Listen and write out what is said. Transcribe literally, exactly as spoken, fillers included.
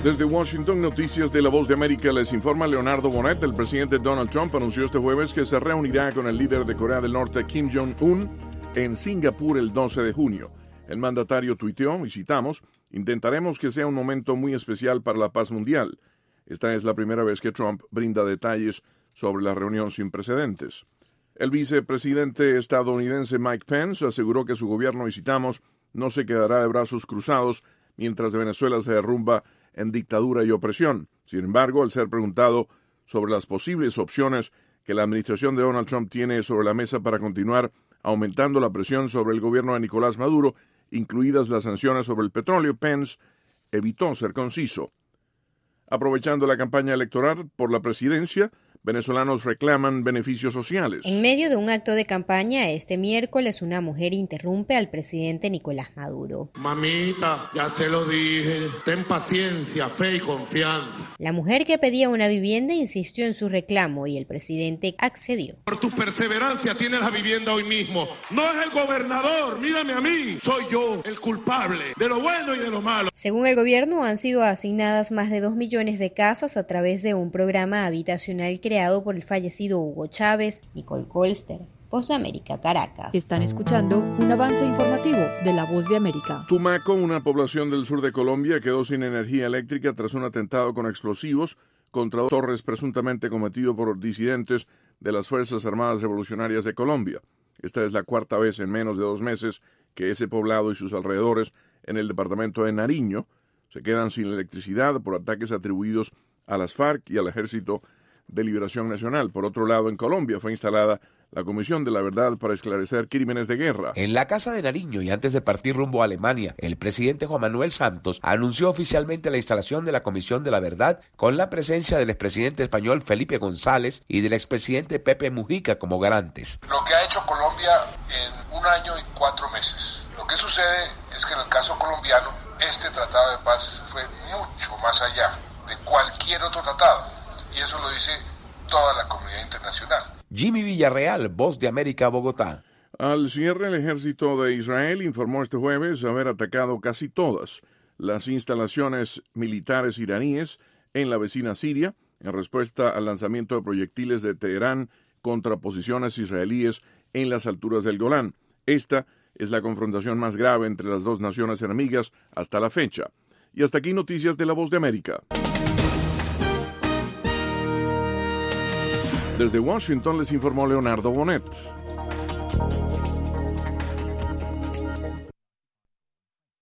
Desde Washington, noticias de La Voz de América, les informa Leonardo Bonet. El presidente Donald Trump anunció este jueves que se reunirá con el líder de Corea del Norte, Kim Jong-un, en Singapur el doce de junio. El mandatario tuiteó, y citamos, «Intentaremos que sea un momento muy especial para la paz mundial». Esta es la primera vez que Trump brinda detalles sobre la reunión sin precedentes. El vicepresidente estadounidense Mike Pence aseguró que su gobierno, y citamos, «no se quedará de brazos cruzados mientras Venezuela se derrumba en dictadura y opresión». Sin embargo, al ser preguntado sobre las posibles opciones que la administración de Donald Trump tiene sobre la mesa para continuar aumentando la presión sobre el gobierno de Nicolás Maduro, incluidas las sanciones sobre el petróleo, Pence evitó ser conciso. Aprovechando la campaña electoral por la presidencia, venezolanos reclaman beneficios sociales. En medio de un acto de campaña este miércoles, una mujer interrumpe al presidente Nicolás Maduro. Mamita, ya se lo dije, ten paciencia, fe y confianza. La mujer que pedía una vivienda insistió en su reclamo y el presidente accedió. Por tu perseverancia tienes la vivienda hoy mismo. No es el gobernador, mírame a mí, soy yo el culpable de lo bueno y de lo malo. Según el gobierno, han sido asignadas más de dos millones de casas a través de un programa habitacional creado por el fallecido Hugo Chávez. Nicole Colster, Voz de América, Caracas. Están escuchando un avance informativo de La Voz de América. Tumaco, una población del sur de Colombia, quedó sin energía eléctrica tras un atentado con explosivos contra torres presuntamente cometido por disidentes de las Fuerzas Armadas Revolucionarias de Colombia. Esta es la cuarta vez en menos de dos meses que ese poblado y sus alrededores en el departamento de Nariño se quedan sin electricidad por ataques atribuidos a las FARC y al Ejército de Liberación Nacional. Por otro lado, en Colombia fue instalada la Comisión de la Verdad para esclarecer crímenes de guerra. En la Casa de Nariño y antes de partir rumbo a Alemania, el presidente Juan Manuel Santos anunció oficialmente la instalación de la Comisión de la Verdad con la presencia del expresidente español Felipe González y del expresidente Pepe Mujica como garantes. Lo que ha hecho Colombia en un año y cuatro meses. Lo que sucede es que en el caso colombiano, este tratado de paz fue mucho más allá de cualquier otro tratado. Y eso lo dice toda la comunidad internacional. Jimmy Villarreal, Voz de América, Bogotá. Al cierre, el ejército de Israel informó este jueves haber atacado casi todas las instalaciones militares iraníes en la vecina Siria, en respuesta al lanzamiento de proyectiles de Teherán contra posiciones israelíes en las alturas del Golán. Esta es la confrontación más grave entre las dos naciones enemigas hasta la fecha. Y hasta aquí noticias de La Voz de América. Desde Washington les informó Leonardo Bonet.